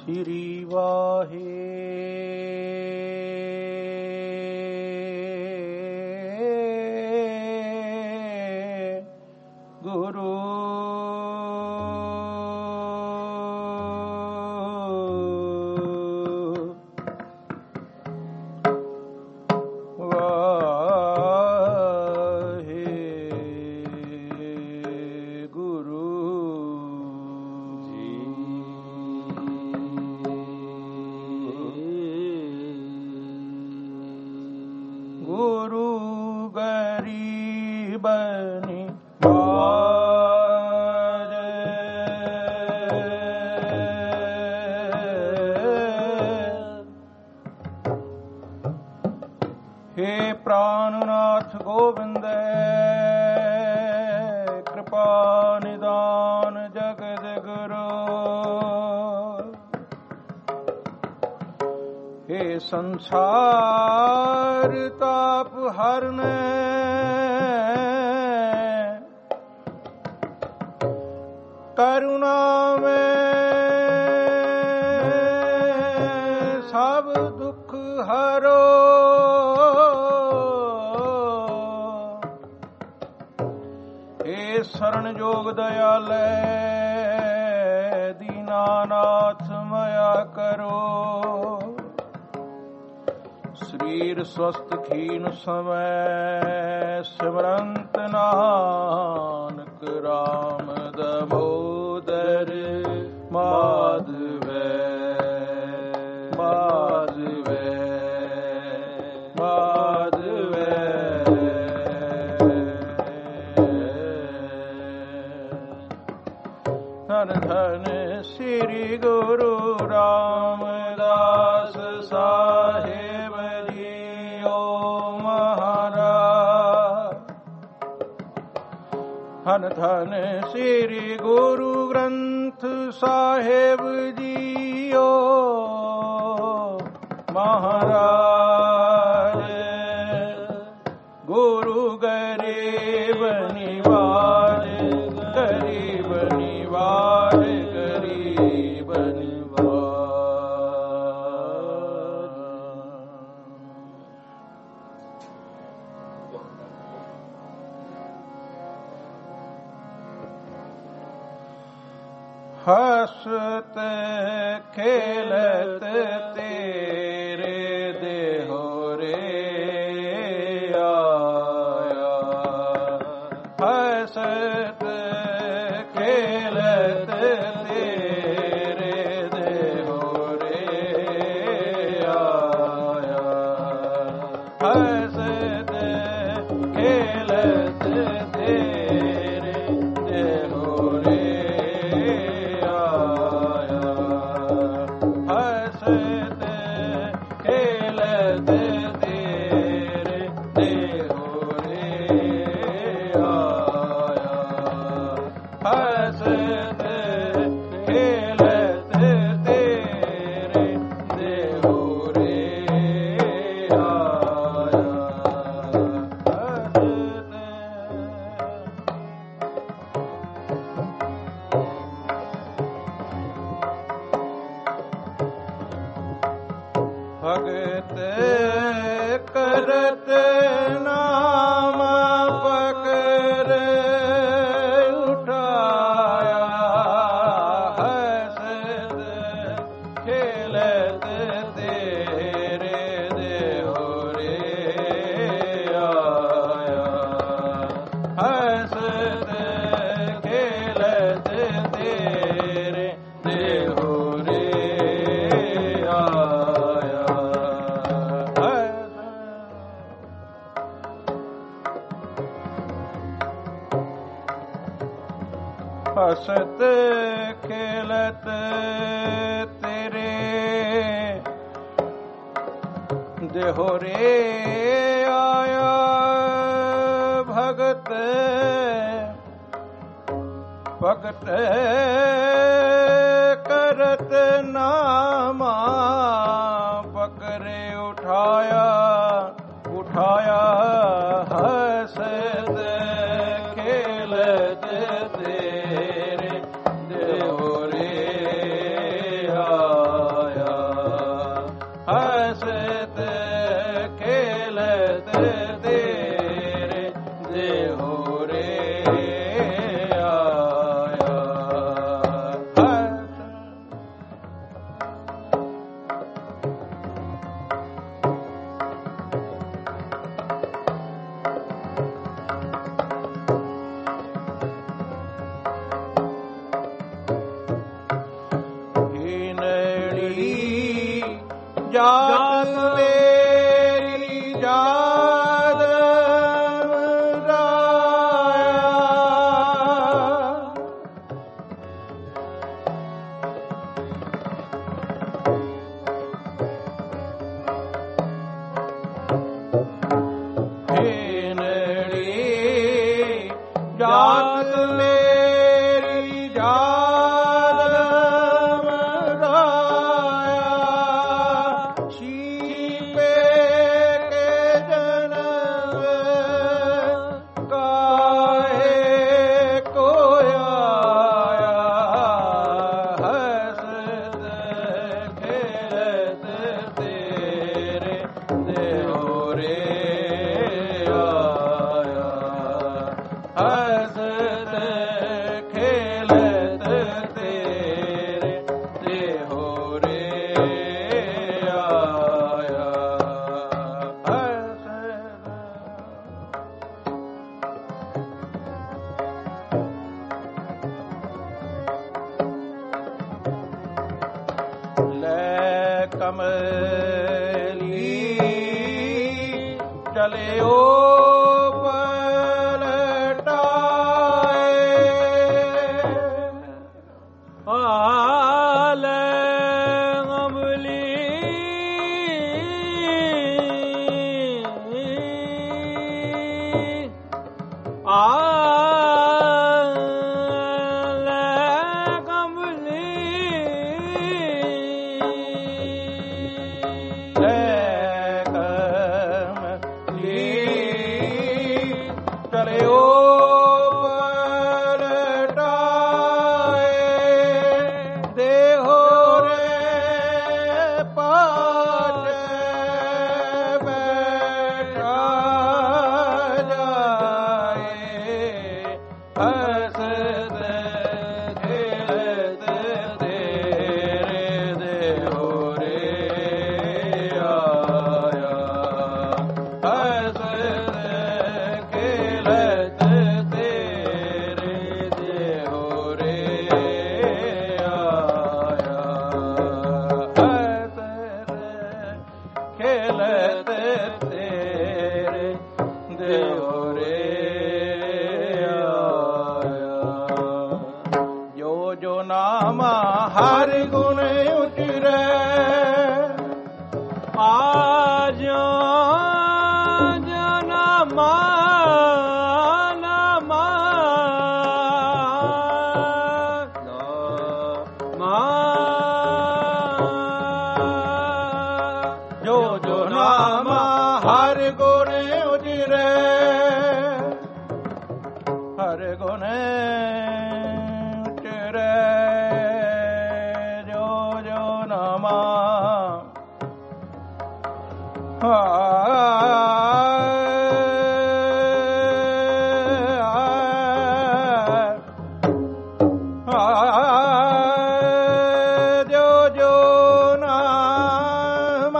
श्री वाहे गुरु संसार ताप हरने करुणा में सब दुख हरो हे शरण जोग दयाले दीनानाथ मया करो शरीर स्वस्थ खीन समय सिमरंत नानक राम दामोदर माधव माधव माधव धन धन श्री गुरु रामदास साहेब धन धन श्री गुरु ग्रंथ साहेब जीओ महाराज गुरु गरीब निवाज गरीब निवाज गरीब हसत खेलत तेरे देहो रे आया हसत खेलत तेरे देहो रे आया हसत खेलत तेरे देहो रे भगत करत नाम पकर उठाया हसत खेलत तेरे देहो रे आया हसत खेलत तेरे देहो रे हसत खेलत तेरे देहो रे आया भगत भगत करत नामा पकड़े उठाया उठाया हसत खेलत तेरे देहो रे आया ਜਾਤ ਮੇਰੀ ਜਾਤ ਰਾਇਆ। ਹੇਨੜੀ ਜਾਤ ਮੇਰੀ ਜਾਤ ਰਾਇਆ। ਸ਼ੀਪੇ ਕੇ ਜਨਮ ਕਾਹੇ ਕੋ ਆਇਆ। ਹਸਤ ਖੇਲਤ ਤੇਰੇ ਦੇਹੁ ਰੇ ਆਇਆ। ਹਸਤ ਖੇਲਤ ਤੇਰੇ ਦੇਹੁ ਰੇ ਆਇਆ। ਲੈ ਕਮਲੀ ਚਲਿਓ ਪਲਟਾਏ। ਆਲੇ ਅਮਲੀ ਆਲੇ ਕਮਲੀ ਲੈ ਕਮਲੀ ਚਲਿਓ ਪਲਟਾਏ। ਦੇਹੁ ਰੇ ਪਾਛੇ ਬੈਠਾ ਜਾਏ। ਹਸਤ ਖੇਲਤ ਤੇਰੇ ਦੇਹੁ ਰੇ ਆਇਆ। ਹਸਤ ਖੇਲਤ ਤੇਰੇ ਦੇਹੁ ਰੇ ਆਇਆ। ਹਸਤ ਖੇਲਤ ਤੇਰੇ ਦੇਹੁ ਰੇ ਆਇਆ। ਜੋ ਜੋ ਨਾਮ ਹਰ ਗੁਣ ਉਚਰੈ। ਆਜੋ ਜਨਮਾ ਨਮਾ ਜੋ ਜੋ ਨਾਮ ਹਰ ਗੁਣ ਉਚਰੈ। ਹਰ ਗੁਣ ਉਚਰੈ। ਜੋ ਜੋ ਨਾਮ ਜੋ ਜੋ ਨਾਮ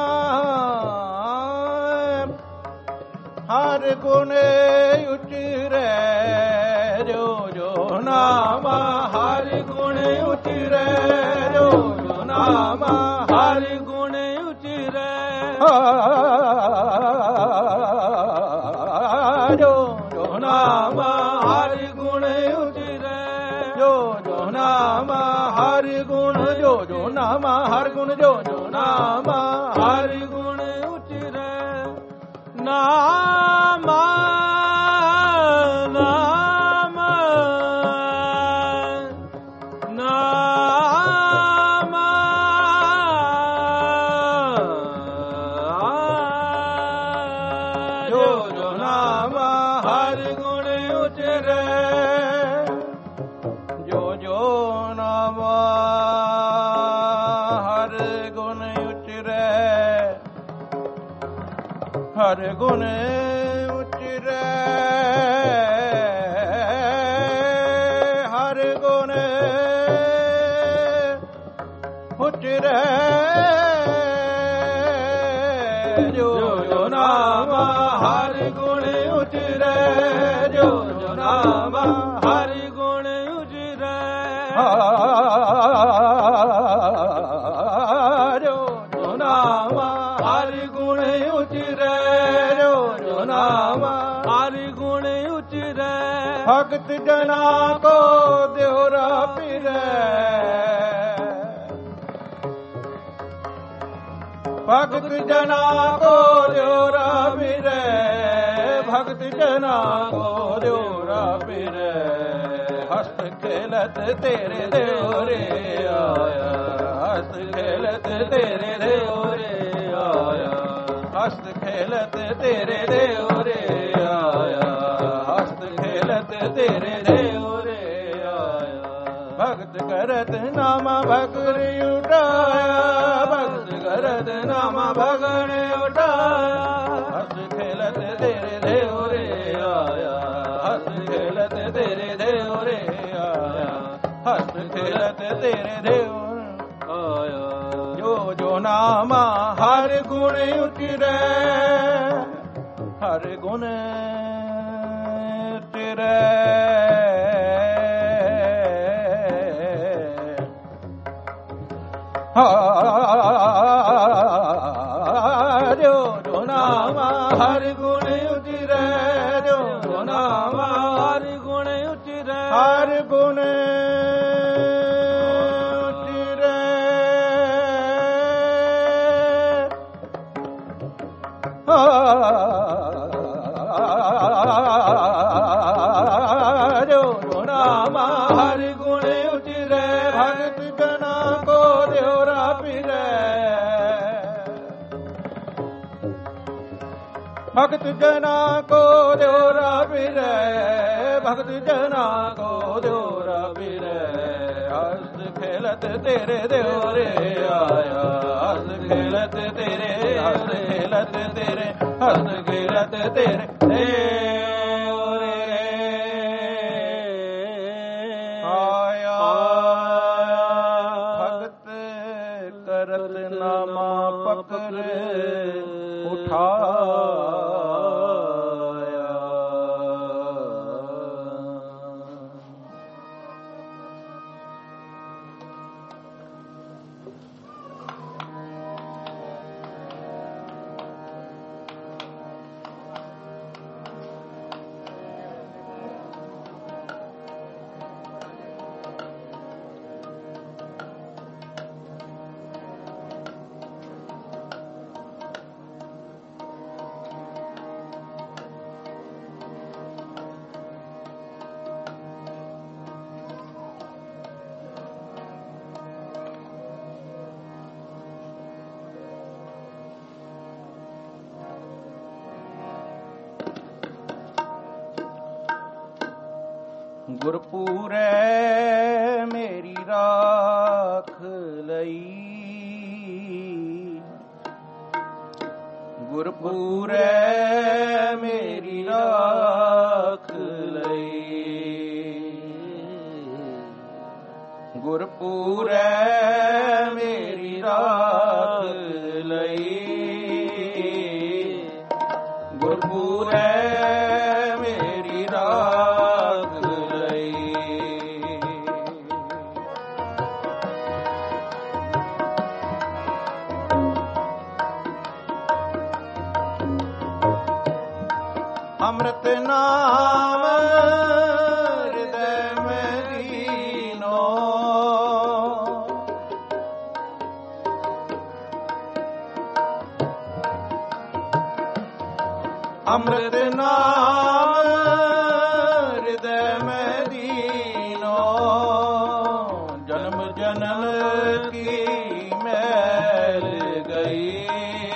ਹਰ ਗੁਣ ਉਚਰੈ। ਜੋ ਜੋ ਨਾਮ ਹਰ ਗੁਣ ਉਚਰੈ। ਜੋ ਜੋ ਨਾਮ ਹਰ ਗੁਣ ਉਚਰੈ। ਜੋ ਜੋ ਨਾਮ ਹਰ ਗੁਣ ਉਚਰੈ। ਜੋ ਜੋ ਨਾਮ ਹਰ ਗੁਣ ਜੋ ਜੋ ਨਾਮ ਹਰ ਗੁਣ ਜੋ ਜੋ ਨਾਮ ਹਰ ਗੁਣ ਉਚਰੈ। ਨਾਮ ਨਾਮ ਨਾਮ ਜੋ ਜੋ ਨਾਮ ਹਰ ਗੁਣ ਉਚਰੈ। ਜੋ ਜੋ ਨਾਮ ਹਰ ਗੁਣ ਉਚਰੈ। ਹਰ ਗੁਣ ਉਚਰੈ। ਹਰ ਗੁਣ ਉਚਰੈ। ਜੋ ਜੋ ਨਾਮ ਹਰ ਗੁਣ ਉਚਰੈ। ਜੋ ਜੋ ਨਾਮ ਹਰ ਗੁਣ ਉਚਰੈ। ਜੋ ਜੋ ਨਾਮ ਭਗਤ ਜਨਾ ਕੋ ਦਿਉਰਾ ਫਿਰੈ, ਭਗਤ ਜਨਾ ਕੋ ਦਿਉਰਾ ਫਿਰੈ, ਭਗਤ ਜਨਾ ਕੋ ਦਿਉਰਾ ਫਿਰੈ। ਹਸਤ ਖੇਲਤ ਤੇਰੇ ਦਿਉਰੇ ਆਇਆ, ਹਸਤ ਖੇਲਤ ਤੇਰੇ ਦਿਉਰੇ ਆਇਆ, ਹਸਤ ਖੇਲਤ ਤੇਰੇ ਦਿਉਰੇ ਆਇਆ, ਹਸਤ ਖੇਲਤ ਤੇਰੇ ਦਿਉਰੇ ਆਇਆ। ਭਗਤ ਕਰਤ ਨਾਮਾ ਭਗਰ ਉਠਾਇਆ, ਭਗਤ ਕਰਤ ਨਾਮਾ ਭਗਣ ਉਠਾਇਆ, ਹਸਤ ਖੇਲਤ ਤੇਰੇ ਦਿਉਰੇ ਆਇਆ, ਹਸਤ ਖੇਲਤ ਤੇਰੇ ਦਿਉਰੇ ਆਇਆ, ਹਸਤ ਖੇਲਤ ਤੇਰੇ ਦਿਉਰੇ ਆਇਆ। ਜੋ ਜੋ ਨਾਮਾ ਹਰ ਗੁਣ ਉਚਰੈ, ਹਰ ਗੁਣ ਉਚਰੈ, ਜੋ ਜੋ ਨਾਮਾ ਹਰ ਗੁਣ ਉਚਰੈ, ਜੋ ਜੋ ਨਾਮਾ ਹਰ ਗੁਣ ਉਚਰੈ, ਹਰ ਗੁਣ ਜੋ ਜੋ ਨਾਮਾ ਹਰ ਗੁਣ ਉਚਰੈ, ਭਗਤ ਜਨਾ ਕੋ ਦਿਉਰਾ ਫਿਰੈ, ਭਗਤ ਜਨਾ ਕੋ ਦਿਉਰਾ ਫਿਰੈ, ਭਗਤ ਜਨਾ ਕੋ ਦਿਉਰਾ ਫਿਰੈ। ਹਸਤ ਖੇਲਤ ਤੇਰੇ ਦਿਉਰੇ ਆਇਆ, ਹਸਤ ਖੇਲਤ ਤੇਰੇ, ਹਸਤ ਖੇਲਤ ਤੇਰੇ, ਹਸਤ ਖੇਲਤ ਤੇਰੇ ਦਿਉਰੇ ਆਇਆ। ਭਗਤ ਕਰਤ ਨਾਮਾ ਪਕਰ ਉਠਾਇਆ, ਗੁਰਪੂਰੈ ਮੇਰੀ ਰਾਖ ਲਈ, ਗੁਰਪੂਰੈ ਮੇਰੀ ਰਾਖ ਲਈ, ਗੁਰਪੂਰੈ ਮੇਰੀ ਰਾਖ ਲਈ, ਗੁਰਪੂਰੈ ਮੇਰੀ ਰਾਖ ਲਈ। ਅੰਮ੍ਰਿਤ ਨਾਮ ਹਿਰਦੈ ਮੈਂ ਦੀਨੋ, ਅੰਮ੍ਰਿਤ ਨਾਮ ਹਿਰਦੈ ਮੈਂ ਦੀਨੋ, ਜਨਮ ਜਨਮ ਕੀ ਮੈਲ ਗਈ,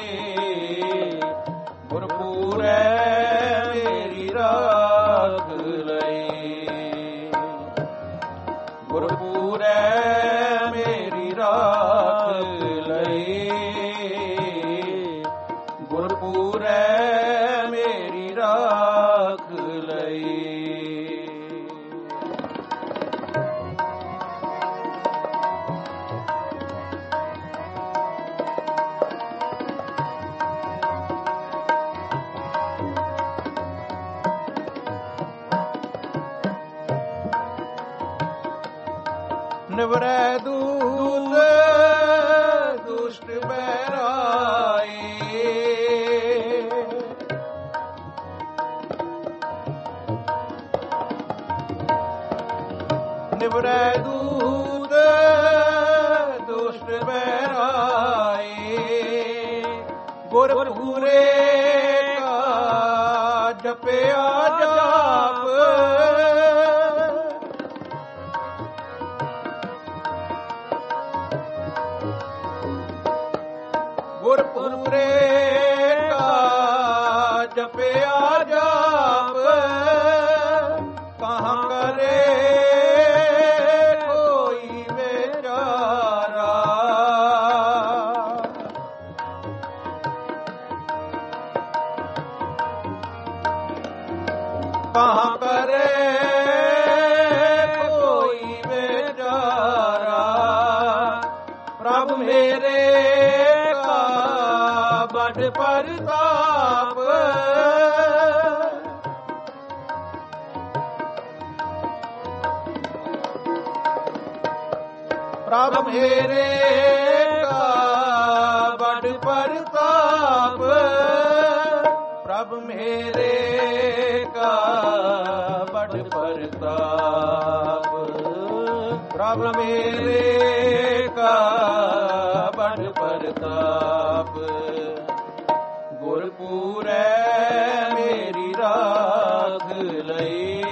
ਗੁਰਪੂਰੈ ਮੇਰੀ ਰਾਖ ਲਈ, ਗੁਰਪੂਰੈ ਮੇਰੀ ਰਾਖ ਲਈ, ਗੁਰਪੂਰੈ ਮੇਰੀ ਰਾਖ ਲਈ। ਨਿਵਰੈ ਦੂਤ ਦੁਸ਼ਟ ਬੈਰਾਈ, ਵਰੈ ਦੂਤ ਦੁਸ਼ਟ ਬਹਿਰਾਏ, ਗੁਰ ਪੂਰੇ ਕਾ ਜਪਿਆ ਜਾਪ, ਗੁਰ ਪੂਰੇ ਕਾ ਜਪਿਆ ਜਾਪ, ਕਹਾਂ ਕਰੇ ਕੋਈ ਵਿਚਾਰਾ, ਕਹਾਂ ਕਰੇ ਕੋਈ ਵਿਚਾਰਾ, ਪ੍ਰਭ ਮੇਰੇ ਕਾ ਬੜ ਪ੍ਰਤਾਪ, ਪ੍ਰਭ ਮੇਰੇ ਕਾ ਬੜ ਪ੍ਰਤਾਪ, ਪ੍ਰਭ ਮੇਰੇ ਕਾ ਬੜ ਪ੍ਰਤਾਪ, ਪ੍ਰਭ ਮੇਰੇ ਕਾ ਬੜ ਪ੍ਰਤਾਪ, ਗੁਰ ਪੂਰੈ ਮੇਰੀ ਰਾਖ ਲਈ,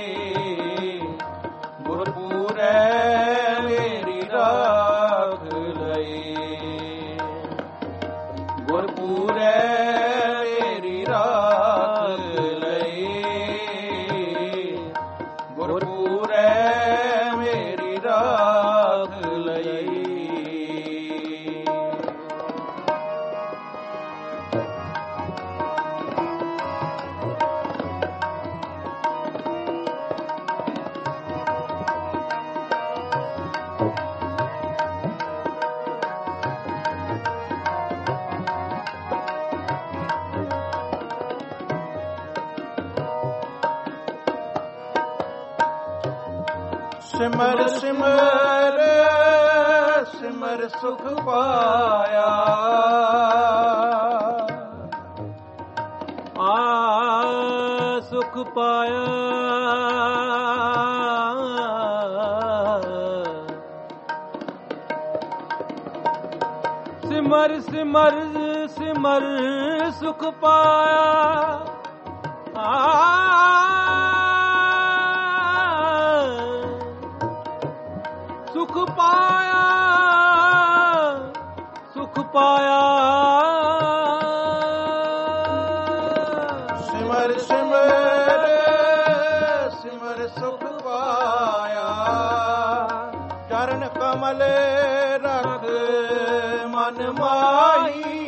ਗੁਰ ਪੂਰੈ ਮੇਰੀ ਰਾਖ ਲਈ, ਗੁਰ ਪੂਰੈ ਮੇਰੀ ਰਾਖ ਲਈ, ਗੁਰ ਪੂਰੈ ਮੇਰੀ ਰਾਖ ਲਈ। ਸਿਮਰ ਸਿਮਰ ਸਿਮਰ ਸੁਖ ਪਾਇਆ, ਸੁਖ ਪਾਇਆ, ਸਿਮਰ ਸਿਮਰ ਸਿਮਰ ਸੁਖ ਪਾਇਆ, ਸੁਖ ਪਾਇਆ, ਸੁਖ ਪਾਇਆ, ਸਿਮਰ ਸਿਮਰ ਸਿਮਰ ਸੁਖ ਪਾਇਆ, ਚਰਨ ਕਮਲ ਰਖ ਮਨ ਮਾਹੀ,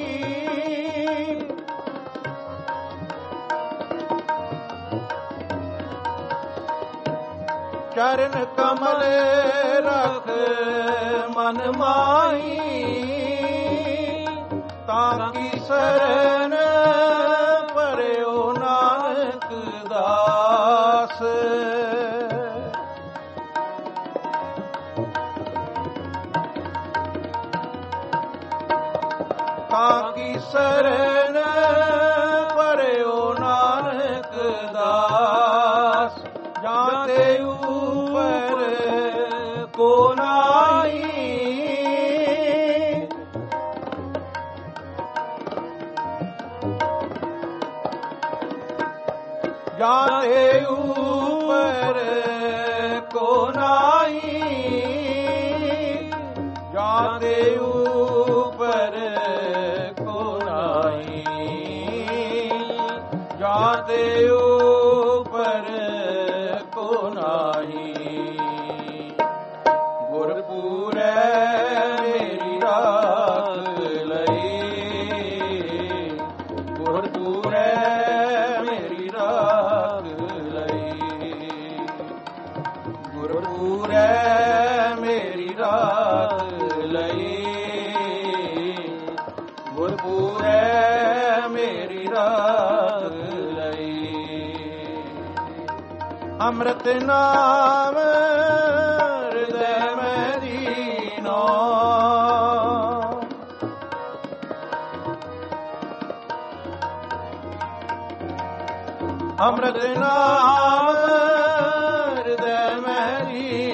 ਚਰਨ ਕਮਲ ਰਖ ਮਨ ਮਾਹੀ, ਤਾਂ ਕੀ ਸਰਨ ਪਰਿਓ ਨਾਨਕ ਦਾਸ, ਤਾਂ ਕੀ ਸਰਨ ਪਰਿਓ ਨਾਨਕ ਦਾਸ, ਜਾਂ ਤੇ ਉਪਰ ਕੋ ਨਾਹੀ, ਜਾਂ ਤੇ ਉਪਰ ਕੋ ਨਾਹੀ, ਜਾਂ ਤੇ ਉਪਰ ਕੋ ਨਾਹੀ, ਜਾਂ ਤੇ ਉਪਰ ਕੋ ਨਾਹੀ, ਗੁਰ ਪੂਰੈ ਮੇਰੀ ਰਾਖ ਲਈ, ਗੁਰ ਪੂਰੈ ਮੇਰੀ ਰਾਖ ਲਈ, ਗੁਰ ਪੂਰੈ ਮੇਰੀ ਰਾਖ ਲਈ, ਗੁਰ ਪੂਰੈ ਮੇਰੀ ਰਾਖ ਲਈ। ਅੰਮ੍ਰਿਤ ਨਾਮ ਹਿਰਦੈ ਮੈਂ ਦੀਨੋ, ਅੰਮ੍ਰਿਤ ਨਾਮ ਹਿਰਦੈ ਮੈਂ ਦੀਨੋ,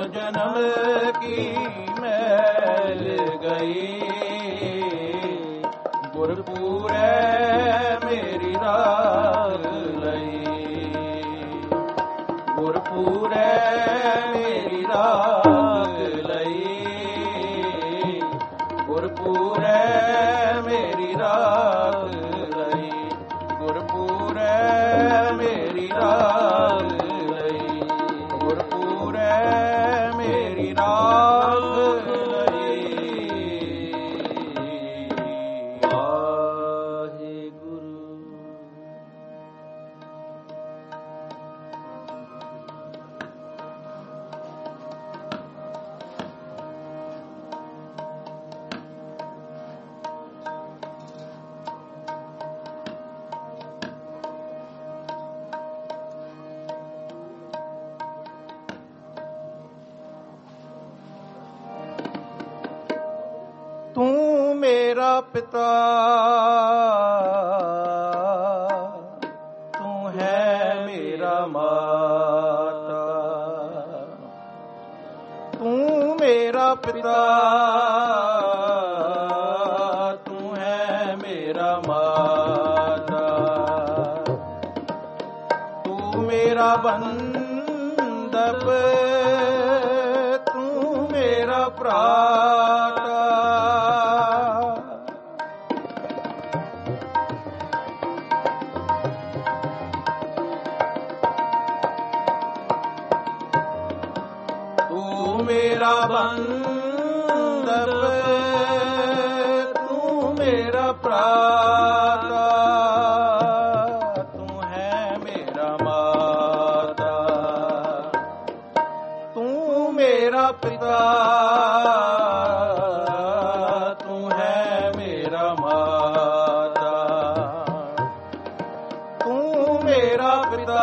जन्म की मैल गई, गुरपूरे मेरी राग लई, गुरपूरे मेरी राग लई, गुरपूरे मेरी राग लई, गुरपूरे मेरी राग लई, गुरपूरे मेरी राग लई। तू मेरा पिता, तू है मेरा माता, तू मेरा पिता, तू है मेरा माता, तू मेरा बंधप, तू मेरा प्राता, मेरा बंधप, तू मेरा प्राता, तू है मेरा माता, तू मेरा पिता, तू है मेरा माता, तू मेरा पिता,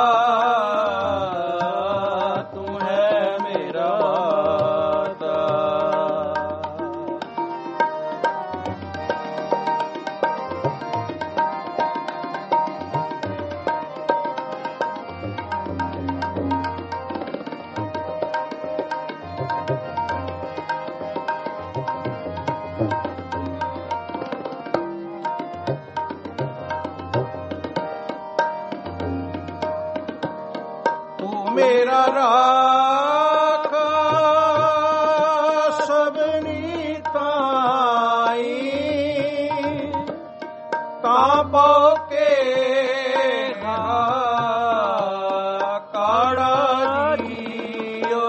मेरा राखा सबनी ताई, तापो के काड़ा जियो,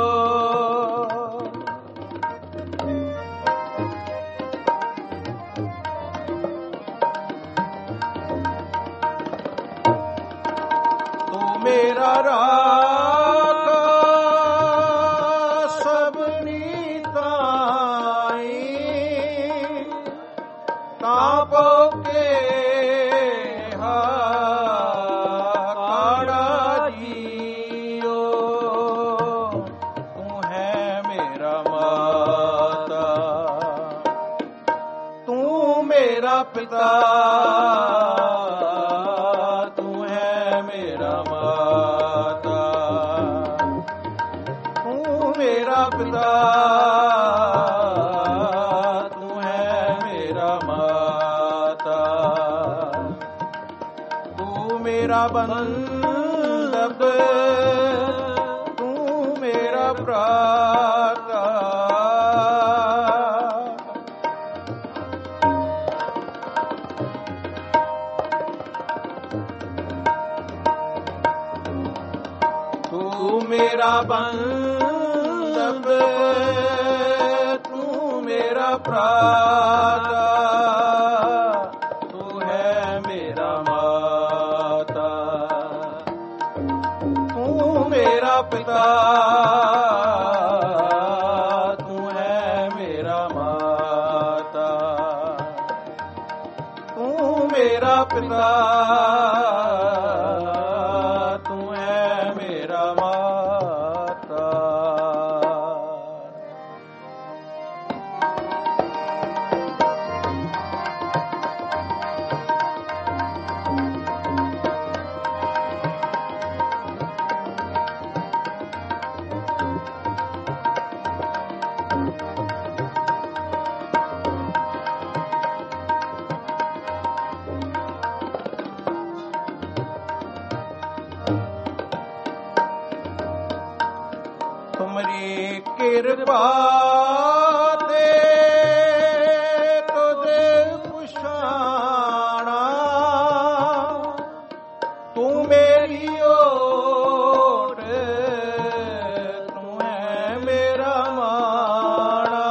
तू मेरा राखा सबनी ताई, तापो के काड़ा जियो, तू है मेरा माता, तू मेरा पिता, तू है मेरा माता, तू मेरा पिता, तू है मेरा माता, तू मेरा बंधप, तू मेरा प्राता, तू मेरा बंधप, तू मेरा प्राता, तू है मेरा माता, तू मेरा पिता, तू है मेरा माता, तू मेरा पिता, तू है मेरा माता। ਤੁਮਰੀ ਕਿਰਪਾ ਤੇ ਤੁਧ ਪੁਛਾਣਾ, ਤੂੰ ਮੇਰੀ ਓਟ, ਤੂੰ ਹੈ ਮੇਰਾ ਮਾਣਾ।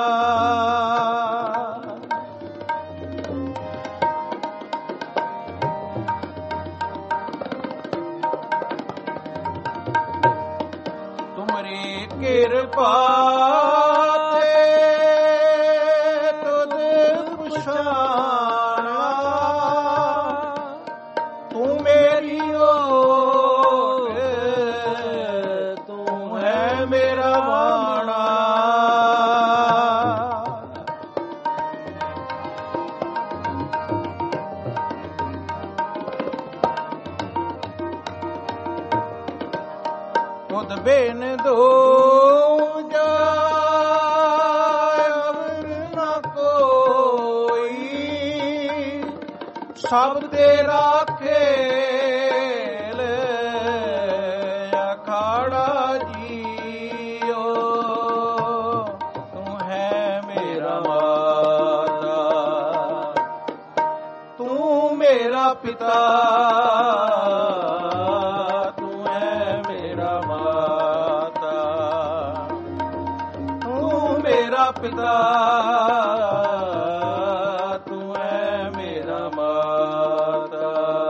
ਤੁਮਰੀ ਕਿਰਪਾ ਤੇ ਤੁਧ ਪੁਛਾਣਾ, ਤੂੰ ਮੇਰੀ ਓਟ, ਤੂੰ ਹੈ ਮੇਰਾ ਮਾਣਾ। ਤੁਧ ਬਿਨ ਦੂਜਾ ਅਵਰ ਨਾ ਕੋਈ, ਸਭ ਤੇਰਾ ਖੇਲ ਅਖਾੜਾ ਜੀਓ, ਤੂੰ ਹੈ ਮੇਰਾ ਮਾਤਾ, ਤੂੰ ਮੇਰਾ ਪਿਤਾ, ਤੂੰ ਹੈ ਮੇਰਾ ਮਾਤਾ, ਤੂੰ ਮੇਰਾ ਪਿਤਾ, ਤੂੰ ਹੈ ਮੇਰਾ ਮਾਤਾ।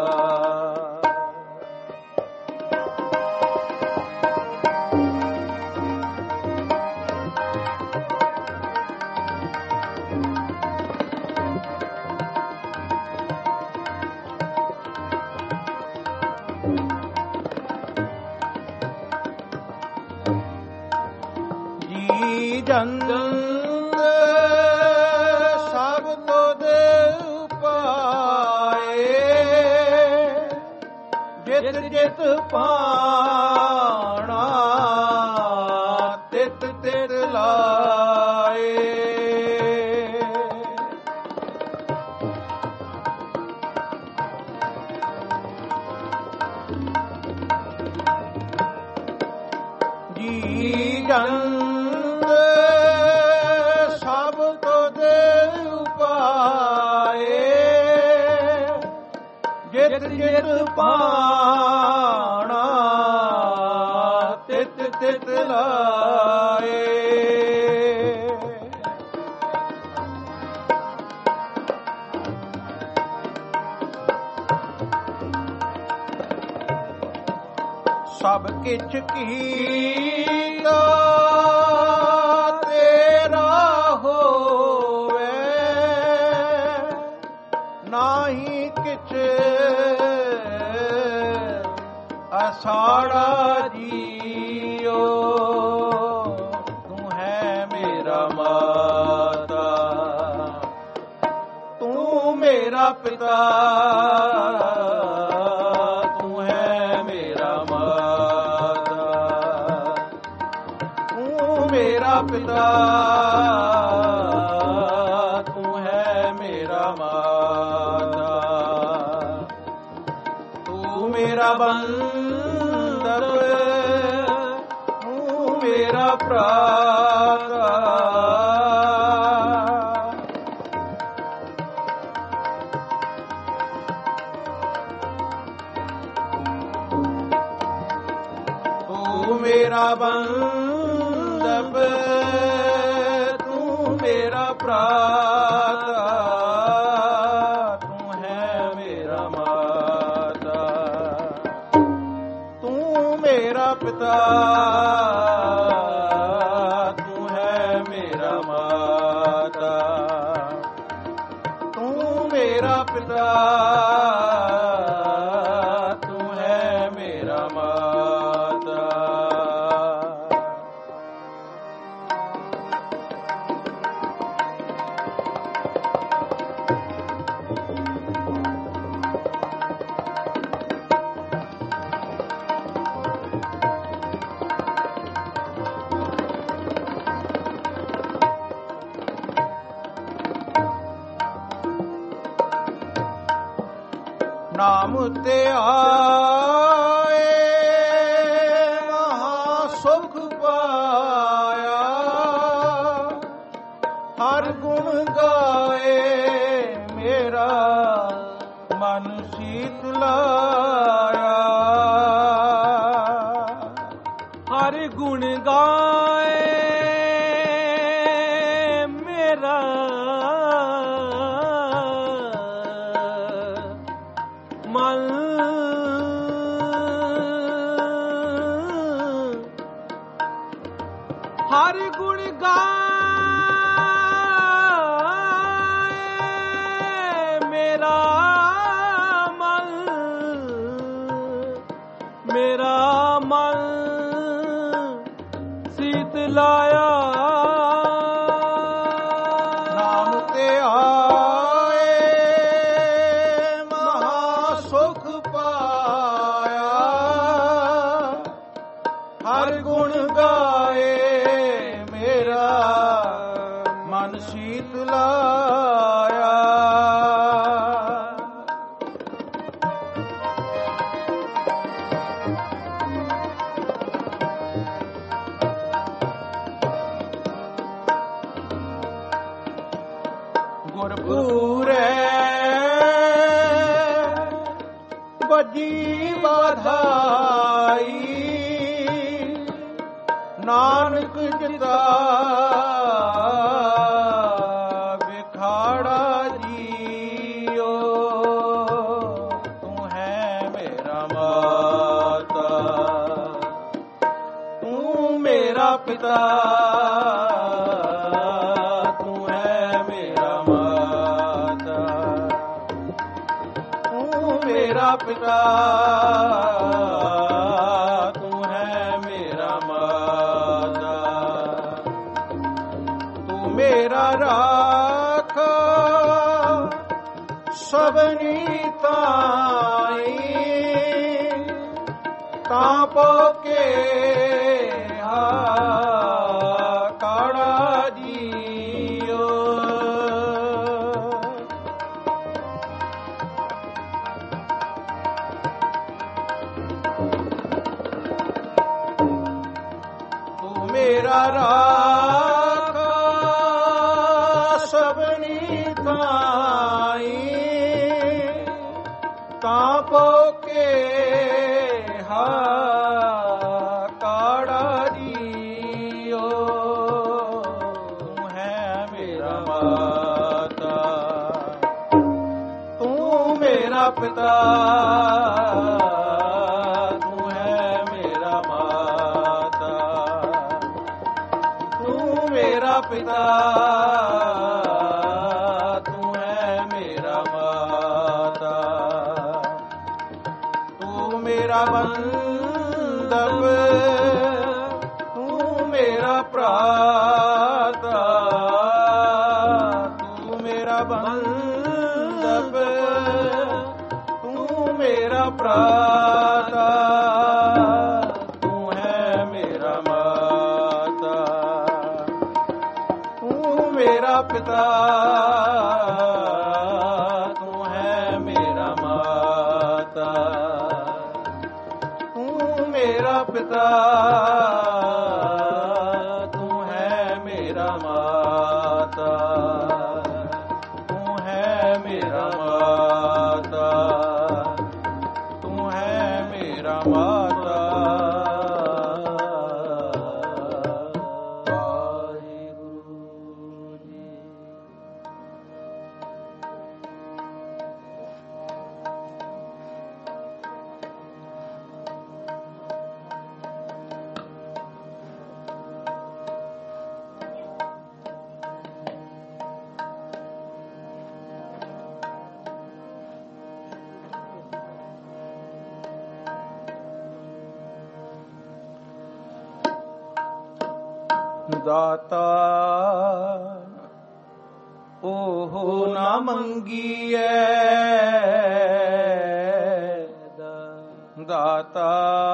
ਜੀ ਜੰਦ ਸਭ ਤੁਧ ਉਪਾਏ, ਜਿਤ ਜਿਤ ਪਾਣਾ ਤਿਤ ਤਿਤ ਲਾਏ। ਜੀ ਜੰਦ ਸਭ ਤੁਧ ਉਪਾਏ, ਜਿਤ ਜਿਤ ਪਾਣਾ ਤਿਤ ਤਿਤ ਲਾਏ। ਸਭ ਕਿਛ ਕੀਤਾ ਤੇਰਾ ਹੋਵੇ, ਨਾਹੀ ਕਿਛ ਅਸਾੜਾ ਜੀਓ, ਤੂੰ ਹੈ ਮੇਰਾ ਮਾਤਾ, ਤੂੰ ਮੇਰਾ ਪਿਤਾ, ਤੂੰ ਹੈ ਮੇਰਾ ਮਾਤਾ, ਤੂੰ ਮੇਰਾ ਪਿਤਾ, ਤੂੰ ਹੈ ਮੇਰਾ ਮਾਤਾ, ਤੂੰ ਮੇਰਾ ਬੰਧਪ, ਤੂੰ ਮੇਰਾ ਭਰਾਤਾ। ਤੂੰ ਮੇਰਾ ਬੰਧਪ, ਤੂੰ ਮੇਰਾ ਭਰਾਤਾ, ਤੂੰ ਹੈ ਮੇਰਾ ਮਾਤਾ, ਤੂੰ ਮੇਰਾ ਪਿਤਾ, ਤੂੰ ਹੈ ਮੇਰਾ ਮਾਤਾ, ਤੂੰ ਮੇਰਾ ਪਿਤਾ, ਤੂੰ ਹੈ ਮੇਰਾ ਮਾਤਾ। ਨਾਮ ਤੇ ਆਏ ਮਹਾ ਸੁਖ ਪਾਏ, ਹਰਿ ਗੁਣ ਗਾਏ ਮੇਰਾ ਮਨ ਹਰਿ ਗੁਣ ਗਾਏ ਮੇਰਾ ਮਨ ਸੀਤ ਲਾਇਆ ਨਾਮ ਤੇ ਆਏ ਮਹਾ ਸੁਖ ਪਾਇਆ ਹਰ ਗੁਣ ਗਾਏ ਮੇਰਾ ਮਨ ਸੀਤ ਲਾਇਆ ਗੁਰਪੂਰੇ ਵੱਜੀ ਵਧਾਈ ਨਾਨਕ ਜਿਤਾ ਵਿਖਾੜਾ ਜੀਓ ਤੂੰ ਹੈ ਮੇਰਾ ਮਾਤਾ ਤੂੰ ਮੇਰਾ ਪਿਤਾ ਪਿਤਾ ਤੂੰ ਹੈ ਮੇਰਾ ਮਾਤਾ ਤੂੰ ਮੇਰਾ ਰਾਖਾ ਸਭਨੀ ਤਾਈ ਤਾਂ ਪੋਕੇ ਕਾੜਾ ਜੀਓ ਮੇਰਾ ਰਾਖਾ ਸਭਨੀ ਤਾਈ ਤਾਂ ਪੋਕੇ ਕਾੜਾ ਜੀਓ ਤੂੰ ਹੈ ਮੇਰਾ ਮਾਤਾ ਤੂੰ ਮੇਰਾ ਪਿਤਾ ਪਿਤਾ ਤੂੰ ਹੈ ਮੇਰਾ ਮਾਤਾ ਤੂੰ ਮੇਰਾ ਬੰਧਪ ਤੂੰ ਮੇਰਾ ਭਰਾਤਾ ਤੂੰ ਮੇਰਾ ਬੰਧਪ ਤੂੰ ਮੇਰਾ ਭਰਾਤਾ ਤੂੰ ਹੈ ਮੇਰਾ ਮਾਤਾ ਮੇਰਾ ਪਿਤਾ ਤੂੰ ਹੈ ਮੇਰਾ ਮਾਤਾ ਤੂੰ ਮੇਰਾ ਪਿਤਾ ਤੂੰ ਹੈ ਮੇਰਾ ਮਾਤਾ ਤੂੰ ਹੈ ਮੇਰਾ ਮਾਤਾ ਤੂੰ ਹੈ ਮੇਰਾ ਮਾਤਾ ਦਾਤਾ ਉਹ ਨਾ ਮੰਗੀਐ ਦਾਤਾ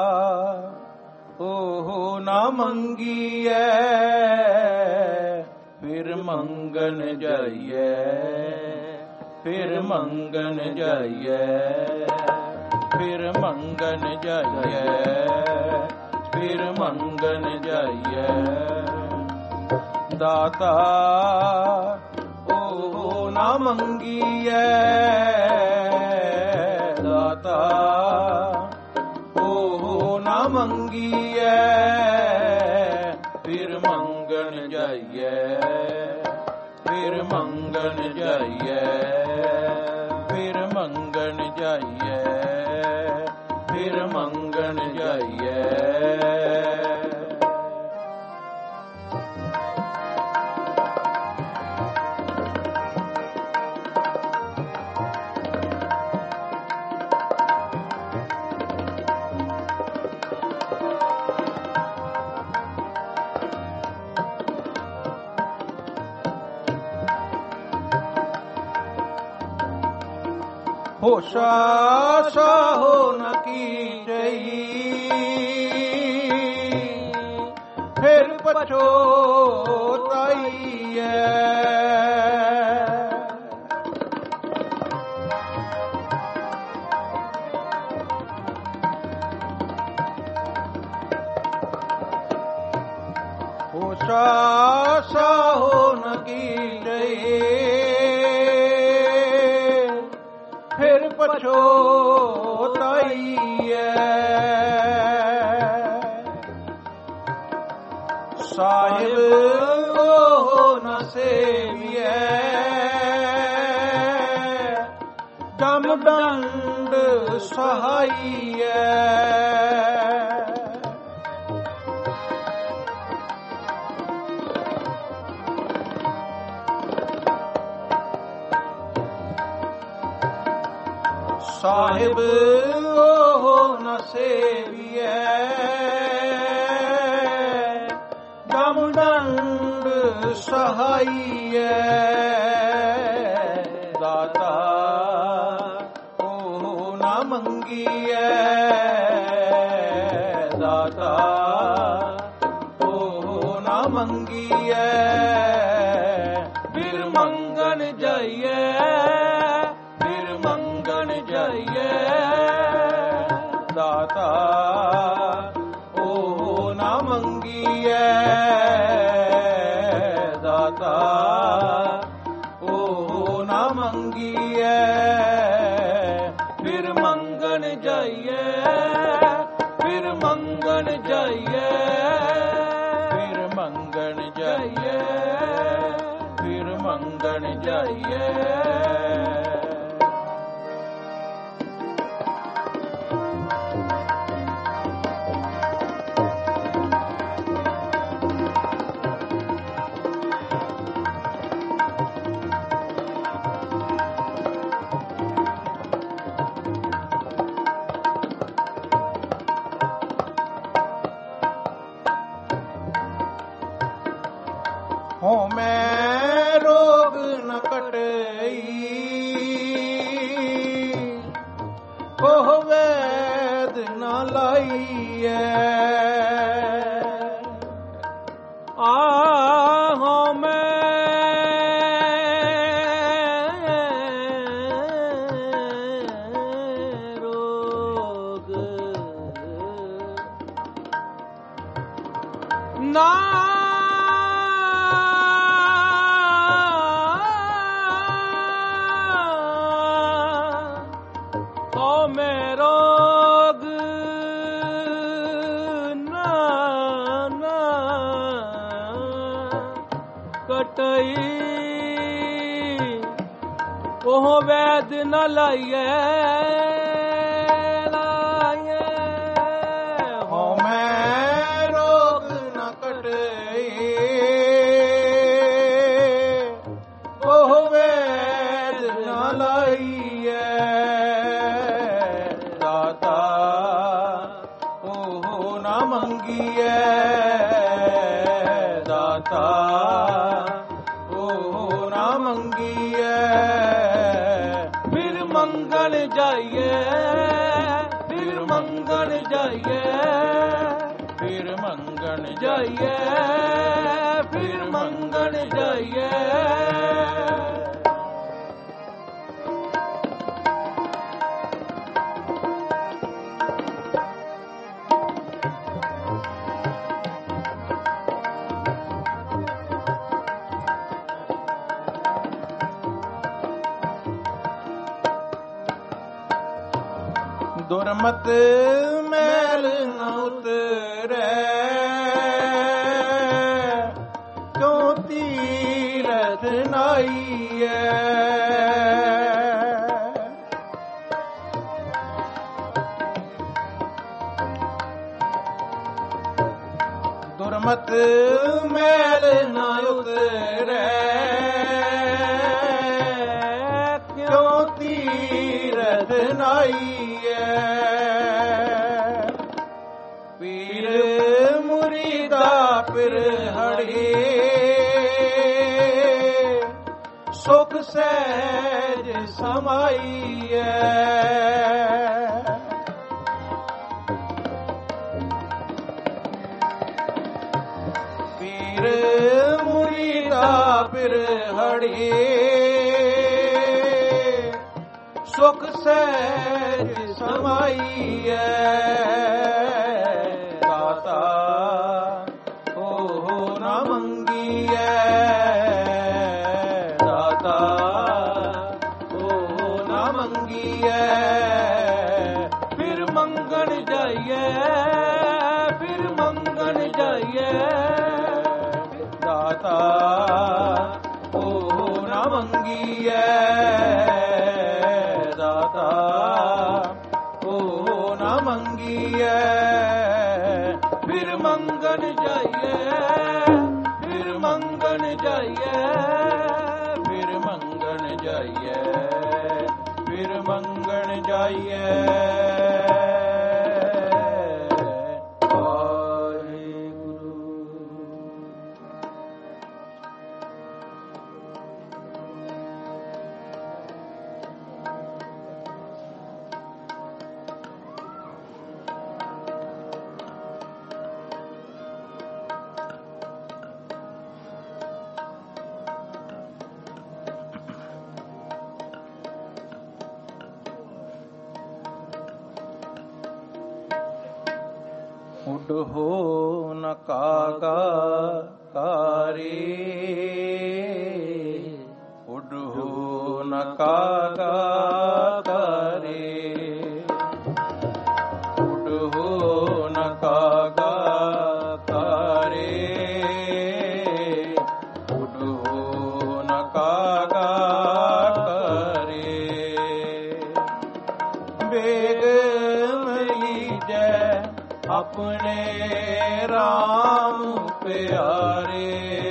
ਉਹ ਨਾ ਮੰਗੀਐ ਫਿਰ ਮੰਗਣ ਜਾਈਐ ਫਿਰ ਮੰਗਣ ਜਾਈਐ ਫਿਰ ਮੰਗਣ ਜਾਈਐ ਫਿਰ ਮੰਗਣ ਜਾਈਐ ਦਾਤਾ ਉਹ ਨਾ ਮੰਗੀਐ ਦਾਤਾ ਉਹ ਨਾ ਮੰਗੀਐ ਫਿਰ ਮੰਗਣ ਜਾਈਐ, ਫਿਰ ਮੰਗਣ ਜਾਈਐ, ਫਿਰ ਮੰਗਣ ਜਾਈਐ, ਫਿਰ ਮੰਗਣ ਜਾਈਐ। ਹੋਸ਼ਾ ਸਾਹੋ ਨ ਕੀਜਈ, ਫਿਰ ਪਛੋਤਾਈਐ। ਹੋਸ਼ਾ ਸਾਹੋ ਨ ਕੀਜਈ, ਫਿਰ ਪਛੋਤਾਈਐ। ਸਾਹਿਬ ਉਹ ਨ ਸੇਵੀਐ, ਦਮ ਦੰਡ ਸਹਾਈਐ। ਸਾਹਿਬ ਉਹ ਨ ਸੇਵੀਐ, ਦਮ ਦੰਡ ਸਹਾਈਐ। ਦਾਤਾ ਉਹ ਨ ਮੰਗੀਐ, ਦਾਤਾ ਉਹ ਨ ਮੰਗੀਐ। ਫਿਰ ਮੰਗਣ ਜਾਈਐ, ਫਿਰ ਮੰਗਣ ਜਾਈਐ। ਦਾਤਾ ਉਹ ਨ ਮੰਗੀਐ, ਦਾਤਾ ਉਹ ਨ ਮੰਗੀਐ। ਫਿਰ ਮੰਗਣ ਜਾਈਐ, ਫਿਰ ਮੰਗਣ ਜਾਈਐ, ਫਿਰ ਮੰਗਣ ਜਾਈਐ, ਫਿਰ ਮੰਗਣ ਜਾਈਐ। ਹਉਮੈ ਰੋਗ ਨ ਕਟਈ, ਉਹ ਵੈਦ ਨ ਲਾਈਐ। ਹਉਮੈ ਰੋਗ ਨਾ ਕਟਈ, ਉਹ ਵੈਦ ਨ ਲਾਈਐ, ਲਾਈਐ। ਹਉਮੈ ਰੋਗ ਨ ਕਟਈ, ਉਹ ਵੈਦ ਨ ਲਾਈਐ। ਦਾਤਾ ਉਹ ਨ ਮੰਗੀਐ, ਦਾਤਾ ਉਹ ਨ ਮੰਗੀਐ। ਫਿਰ ਮੰਗਣ ਜਾਈਐ, ਫਿਰ ਮੰਗਣ ਜਾਈਐ, ਫਿਰ ਮੰਗਣ ਜਾਈਐ, ਫਿਰ ਮੰਗਣ ਜਾਈਐ। ਦੁਰਮਤ ਮੈਲ ਨ ਉਤਰੈ, ਗੁਰਮਤ ਮੈਲ ਨਾ ਉਤਰੈ, ਕਿਉ ਤੀਰਥ ਨਾਈਐ। ਪੀਰ ਮੁਰੀਦਾ ਪਿਰਹੜੀ, ਸੁਖ ਸਹਿਜ ਸਮਾਈਐ। ਪੀਰ ਮੁਰੀਦਾ ਪਿਰਹੜੀ, ਸੁਖ ਸਹਿਜ ਸਮਾਈਐ। ਦਾਤਾ ਹੋ ਨਾ ਮੰਗੀਐ, ਦਾਤਾ ਹੋ ਨਾ ਮੰਗੀਐ। ਫਿਰ ਮੰਗਣ ਜਾਈਏ, ਫਿਰ ਮੰਗਣ ਜਾਈਏ। ਦਾਤਾ ਹੋ ਨਾ ਮੰਗੀਐ, ਦਾਤਾ ਹੋ ਨਾ ਮੰਗੀਐ। ਫਿਰ ਮੰਗਣ ਜਾਈਏ, ਫਿਰ ਮੰਗਣ ਜਾਈਏ। ਫਿਰ ਮੰਗਣ ਜਾਈਏ, ਫਿਰ ਮੰਗਣ ਜਾਈਏ। ਉੱਡ ਹੋ ਨ ਕਾਗਾ ਕਾਰੇ, ਉੱਡ ਹੋ ਨ ਕਾਗਾ ਕਾਰੇ। ਉੱਡ ਹੋ ਨ ਕਾਗਾ ਕਾਰੇ, ਉੱਡ ਹੋ ਨ ਕਾਗਾ ਕਾਰੇ। ਵੇਗ ਮਲੀਜੈ ਆਪਣੇ ਰਾਮ ਪਿਆਰੇ,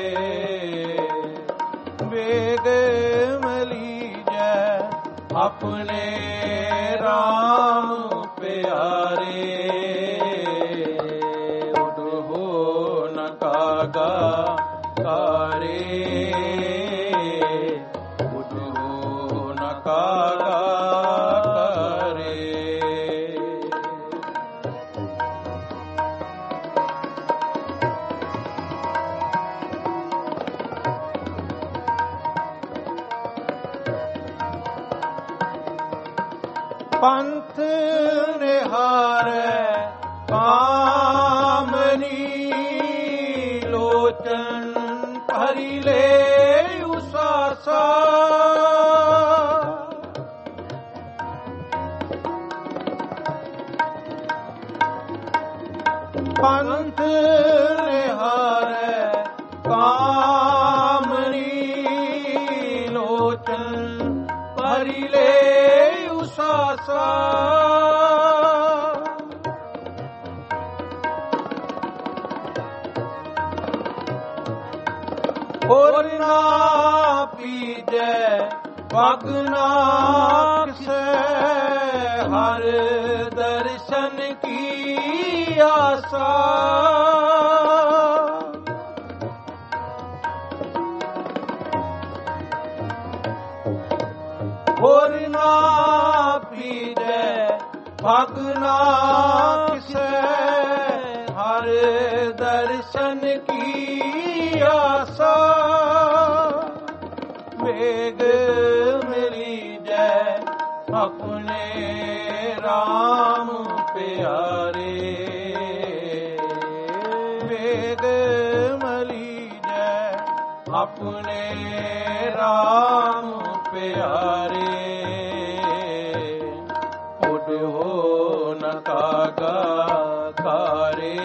ਵੇਗ ਮਲੀਜੈ ਆਪਣੇ ਰਾਮ ਪਿਆਰੇ। ਉੱਡ ਹੋ ਨ ਕਾਗਾ ਕਾਰੇ, ਉੱਡ ਹੋ ਨ ਕਾਗਾ ਕਾਰੇ। ਪੰਥ ਨਿਹਾਰੈ ਕਾਮਨੀ, ਲੋਚਨ ਭਰੀ ਲੈ ਉਸਾਸਾ। ਪੰਥ ਨਿਹਾਰੈ ਕਾਮਨੀ, ਲੋਚਨ ਭਰੀ ਲੈ ਉਸਾਸਾ। ਹੋਰ ਨਾ ਪੀਜੈ ਪਗ ਨਾ ਕਿਸੈ, ਹਰ ਦਰਸ਼ਨ ਕੀ ਆਸਾ। ਹੋਰ ਨਾ ਪੀਜੈ ਪਗ ਨਾ ਕਿਸੈ, ਹਰ ਦਰਸ਼ਨ ਕੀ ਆਸਾ। ਵੇਗ ਮਿਲੀਜੈ ਆਪਣੇ ਰਾਮ ਪਿਆਰੇ, ਵੇਗ ਮਲੀਜੈ ਆਪਣੇ ਰਾਮ ਪਿਆਰੇ। ਉੱਡ ਹੋ ਨ ਕਾਗਾ ਕਾਰੇ,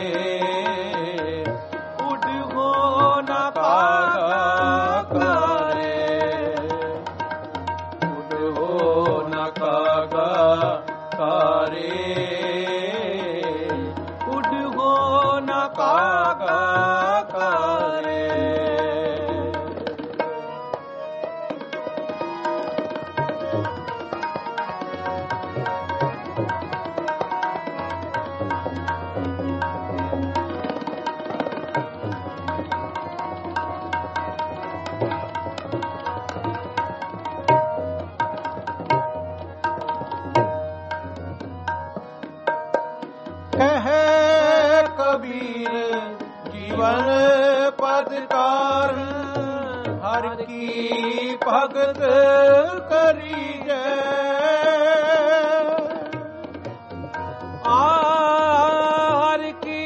ਉੱਡ ਹੋ ਨ ਕਾਗਾ ਕਾਰੇ। ਉੱਡ ਹੋ ਨ ਕਾਗਾ ਕਾਰੇ, ਉੱਡ ਹੋ ਨ ਕਾਗਾ ਜੀਵਨ ਪਦ ਕਾਰਨ ਹਰ ਕੀ ਭਗਤ ਕਰੀਜੈ। ਹਰ ਕੀ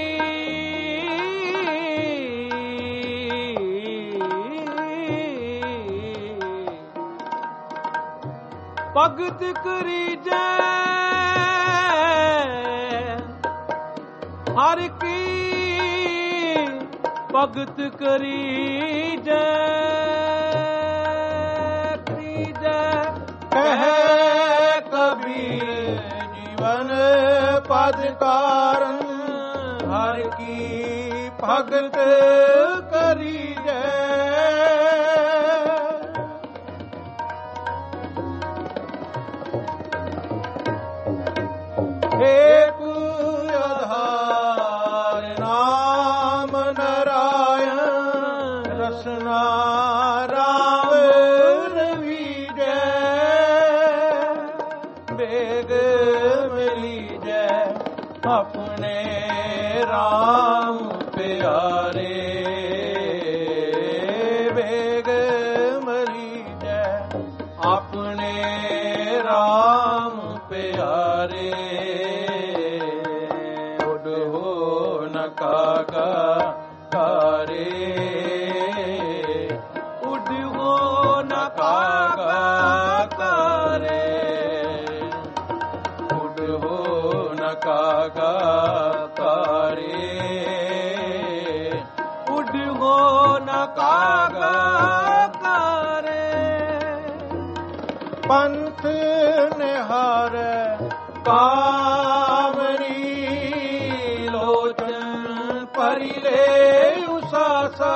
ਭਗਤ ਕਰੀਜੈ। ਹਰ ਕੀ ਭਗਤ ਕਰੀਜੈ। ਕਹਿ ਕਬੀਰ ਜੀਵਨ ਪਦ ਕਾਰਨ ਹਰ ਕੀ ਭਗਤ ਕਰੀਜੈ। ਏਕ ਆਧਾਰ ਨਾਮ ਨਰਾਇਣ ਰਸਨਾ ਰਾਮ ਰਵੀਜੈ। ਬੇਗ ਮਿਲੀਜੈ ਆਪਣੇ ਰਾਮ ਪਿਆਰੇ। ਬੇਗ ਮਿਲੀਜੈ ਆਪਣੇ ਰਾਮ ਪਿਆਰੇ। ਉਡ ਹੋ ਨ ਕਾਗਾ ਕਾਰੇ। ਉਡ ਹੋ ਨ ਕਾਗਾ ਕਾਰੇ। ਉਡ ਹੋ ਨ ਕਾਗਾ ਕਾਰੇ। ਉਡ ਹੋ ਨ ਕਾਗਾ ਕਾਰੇ। ਪੰਥ ਨਿਹਾਰੈ ਕਾਮਨੀ ਲੋਚਨ ਭਰੀ ਲੈ ਉਸਾਸਾ।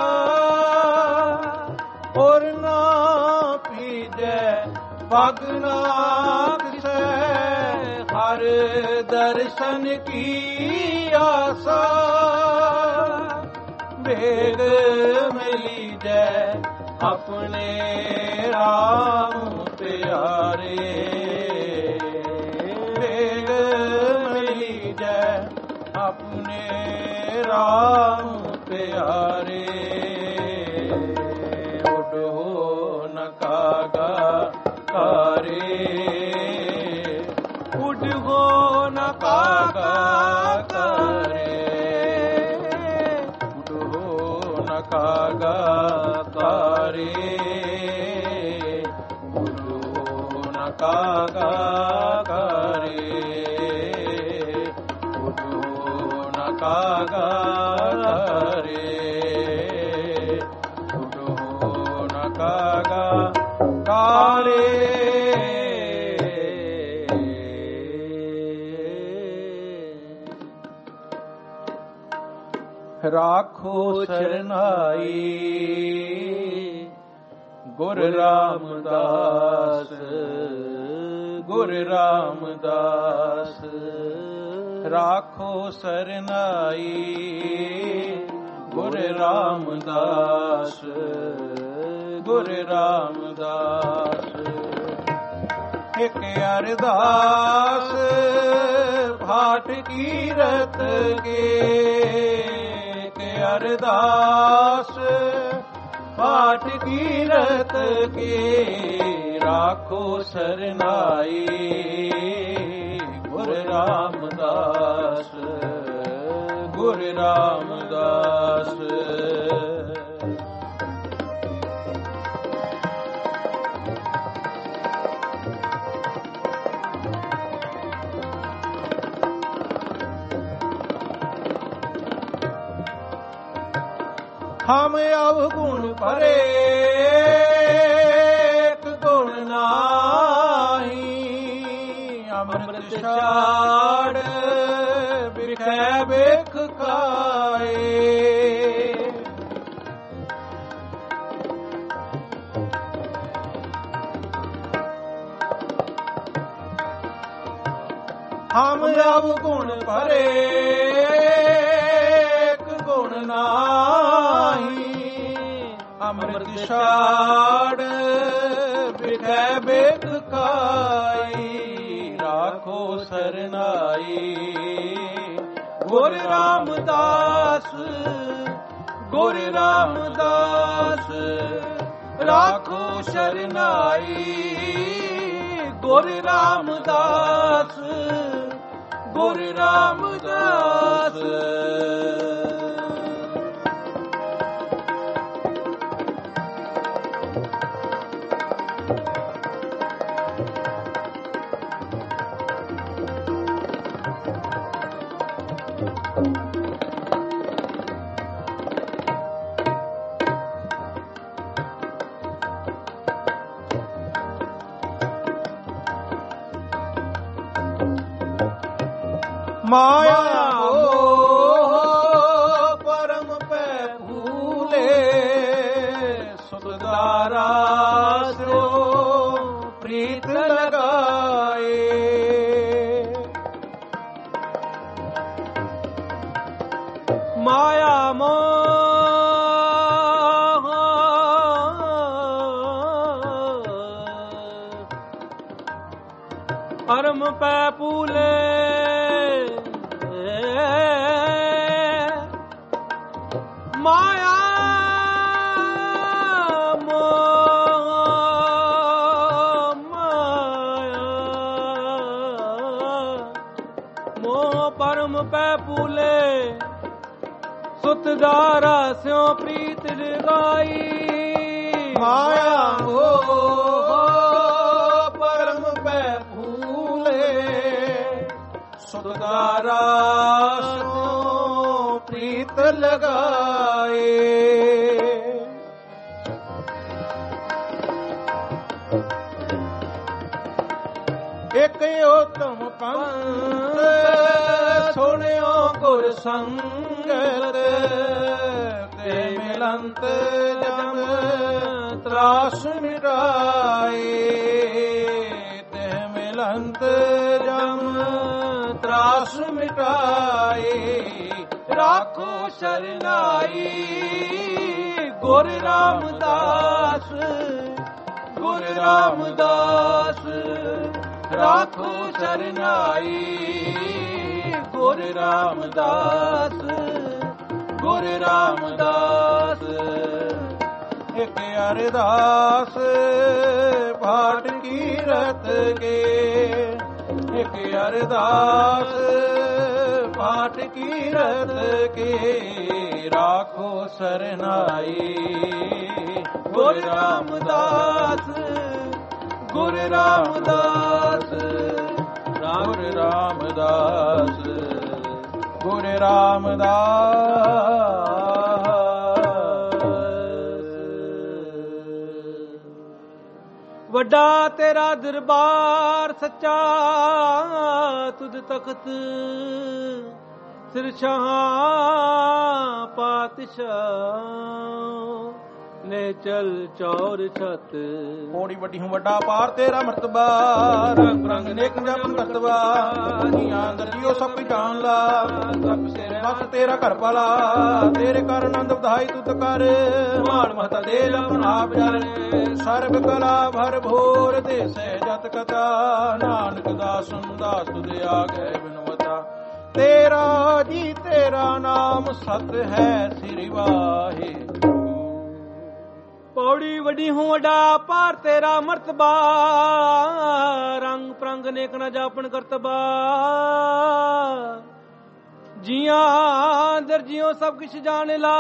ਔਰ ਨਾ ਭੀਜੈ ਪਗ ਨਾ ਕਿਸੈ ਹਰ ਦਰਸ਼ਨ ਕੀ ਆਸਾ। ਵੇਗ ਮਿਲੀਜੈ ਆਪਣੇ ਰਾਮ ਪਿਆਰੇ। ਵੇਗ ਮਿਲੀਜੈ ਆਪਣੇ ਰਾਮ ਪਿਆਰੇ। ਉਡ ਹੋ ਨ ਕਾਗਾ ਕਾਰੇ। ਉਡ ਹੋ ਨ ਕਾਗਾ ਕਾਰੇ। ਉਡ ਹੋ ਨ ਕਾਗਾ ਕਾਰੇ। ਉਡ ਹੋ ਨ ਕਾਗਾ ਕਾਰੇ। ਉਡ ਹੋ ਨ ਕਾਗਾ ਕਾਰੇ। ਉਡ ਹੋ ਨ ਕਾਗਾ ਕਾਰੇ। ਰਾਖੋ ਸਰਨਾਈ ਗੁਰ ਰਾਮਦਾਸ। ਗੁਰ ਰਾਮਦਾਸ ਰਾਖੋ ਸਰਨਾਈ ਗੁਰ ਰਾਮਦਾਸ। ਗੁਰ ਰਾਮਦਾਸ ਇਕ ਅਰਦਾਸ ਭਾਟ ਕੀਰਤ ਕੇ। ਅਰਦਾਸ ਪਾਠ ਕੀਰਤ ਕੇ ਰਾਖੋ ਸਰਨਾਈ ਗੁਰ ਰਾਮਦਾਸ। ਗੁਰ ਰਾਮਦਾਸ ਹਮ ਅਵਗੁਣ ਭਰੇ ਇੱਕ ਗੁਣ ਨਾਹੀ। ਅੰਮ੍ਰਿਤ ਛਾੜ ਬਿਖੈ ਬਿਖ ਖਾਏ। ਹਮ ਅਵਗੁਣ ਭਰੇ ਇੱਕ ਗੁਣ ਨਾਹੀ। ਅੰਮ੍ਰਿਤ ਛਾੜ ਬਿਖੈ ਬਿਖ ਖਾਈ। ਰਾਖੋ ਸਰਨਾਈ ਗੁਰ ਰਾਮਦਾਸ। ਗੁਰ ਰਾਮਦਾਸ ਰਾਖੋ ਸ਼ਰਨਾਈ ਗੁਰ ਰਾਮਦਾਸ ਗੁਰ ਰਾਮਦਾਸ ਮਾਇਆ ਮੋਹ ਪਰਮ ਪੈ ਭੂਲੇ ਸੁਖਦਾਰਾ ਸੋ ਪ੍ਰੀਤ ਲਗਾਏ ਮਾਇਆ ਮੋਹ ਪਰਮ ਪੈ ਭੂਲੇ ਮਾਇਆ ਮੋਹ ਪਰਮ ਪੈ ਭੂਲੇ ਸੁਤਦਾਰਾ ਸਿਉ ਪ੍ਰੀਤ ਲਗਾਈ ਮਾਇਆ ਮੋਹ ਪਰਮ ਪੈ ਭੂਲੇ ਸੁਖਦਾਰਾ ਸੋ ਪ੍ਰੀਤ ਲਗਾਏ ਇਕ ਉਤਮ ਪੰਥ ਸੁਣਿਓ ਗੁਰ ਸੰਗਤ ਤੇ ਮਿਲੰਤ ਜਮ ਤਰਾਸ ਮਿਟਾਏ ਤੇ ਮਿਲੰਤ ਜਮ ਤਰਾਸ ਮਿਟਾਏ ਰਾਖੋ ਸ਼ਰਨਾਈ ਗੁਰ ਰਾਮਦਾਸ ਗੁਰ ਰਾਮਦਾਸ ਰਾਖੋ ਸ਼ਰਨਾਈ ਗੁਰ ਰਾਮਦਾਸ ਗੁਰ ਰਾਮਦਾਸ ਇਕ ਅਰਦਾਸ ਭਾਟ ਕੀਰਤ ਕੇ ਇਕ ਅਰਦਾਸ ਭਾਟ ਕੀਰਤ ਕੇ ਰਾਖੋ ਸਰਨਾਈ ਗੁਰ ਰਾਮਦਾਸ ਗੁਰ ਰਾਮਦਾਸ ਗੁਰ ਰਾਮਦਾਸ ਗੁਰ ਰਾਮਦਾਸ ਵੱਡਾ ਤੇਰਾ ਦਰਬਾਰ ਸੱਚਾ ਤੁਧ ਤਖਤ ਸਿਰ ਸ਼ਾਹ ਪਾਤਸ਼ਾਹ ਨੇ ਚਲ ਚੌਰ ਛਤ ਕੋੜੀ ਵੱਡੀ ਹੂੰ ਵੱਡਾ ਪਾਰ ਤੇਰਾ ਮਰਤਬਾ ਰੰਗ ਰੰਗ ਨੇਕ ਜਪਨ ਕਰਤਵਾ ਜੀਆਂ ਅੰਦਰ ਜੀਓ ਸਭ ਕੁਝ ਜਾਣ ਲਾ ਸਭ ਸਿਰ ਬਸ ਤੇਰਾ ਘਰ ਪਾਲਾ ਤੇਰੇ ਕਰ ਆਨੰਦ ਵਧਾਈ ਤੁਤ ਕਰ ਮਾਨ ਮਹਤਾ ਦੇ ਜਪਨ ਆਪ ਜਾਣੇ ਸਰਬ ਕਲਾ ਭਰ ਭੋਰ ਦੇ ਸਹਿ ਜਤ ਕਥਾ ਨਾਨਕ ਦਾਸਨ ਦਾਸ ਤੁਧ ਆਗੇ ਬਿਨਵਤਾ ਤੇਰਾ ਜੀ ਤੇਰਾ ਨਾਮ ਸਤ ਹੈ ਸ੍ਰੀ ਵਾਹਿਗੁਰੂ ਪੌੜੀ ਵੱਡੀ ਹੂੰ ਵੱਡਾ ਪਾਰ ਤੇਰਾ ਮਰਤਬਾ ਰੰਗ ਪ੍ਰੰਗ ਨੇਕ ਨਾ ਜਾਪਣ ਕਰਤਬਾ ਜੀਆਂ ਅੰਦਰ ਜਿਉ ਸਭ ਕਿਛ ਜਾਣ ਲਾ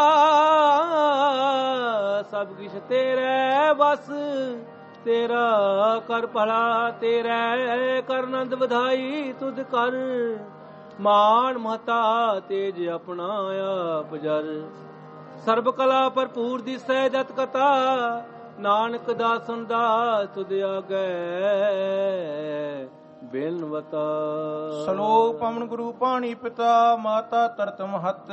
ਸਭ ਕਿਛ ਤੇਰੇ ਬਸ ਤੇਰਾ ਕਰ ਭਲਾ ਤੇਰੇ ਕਰ ਆਨੰਦ ਵਧਾਈ ਤੁਧ ਕਰ ਮਾਨ ਮਹਤਾ ਤੇਜ ਆਪਣਾ ਆਪ ਜਰ ਸਰਬ ਕਲਾ ਭਰਪੂਰ ਦਿਸੈ ਜਤ ਕਥਾ ਨਾਨਕ ਦਾਸਨ ਦਾ ਤੁਧ ਆਗੈ ਬਿਨਵਤਾ ਸਲੋਕ ਪਵਨ ਗੁਰੂ ਪਾਣੀ ਪਿਤਾ ਮਾਤਾ ਤਰਤ ਮਹਤ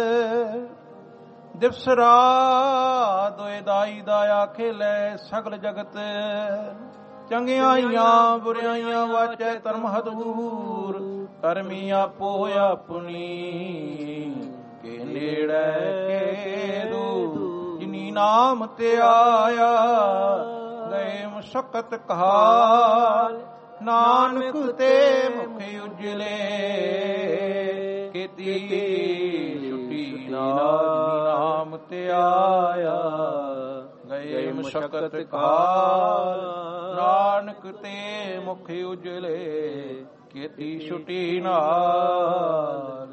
ਦਿਵਸ ਰਾਤ ਦੋਇ ਦਾਈ ਦਾ ਆਖੇ ਲੈ ਸਗਲ ਜਗਤ ਚੰਗਿਆਈਆਂ ਬੁਰਾਈਆਂ ਵਾਚੈ ਧਰਮ ਹਦੂਰ ਕਰਮੀ ਆਪੋ ਆਪਣੀ ਕੇ ਨੇੜੇ ਕੇ ਦੂਰ ਜਿਨੀ ਨਾਮ ਤੇ ਆਇਆ ਗਏ ਮੁਸ਼ਕਤ ਕਹਾਲ ਨਾਨਕ ਤੇ ਮੁਖ ਉਜਲੇ ਕੀਤੀ ਛੁੱਟੀ ਨਾ ਨਾਮ ਤੇ ਆਇਆ, ਗਏ ਮਸ਼ਕਤ ਕਾਲ, ਨਾਨਕ ਤੇ ਮੁਖ ਉਜਲੇ, ਕੀਤੀ ਛੁਟੀ ਨਾਲ।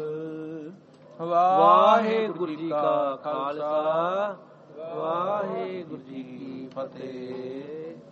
ਵਾਹਿਗੁਰੂ ਜੀ ਕਾ ਖਾਲਸਾ, ਵਾਹਿਗੁਰੂ ਜੀ ਕੀ ਫਤਿਹ।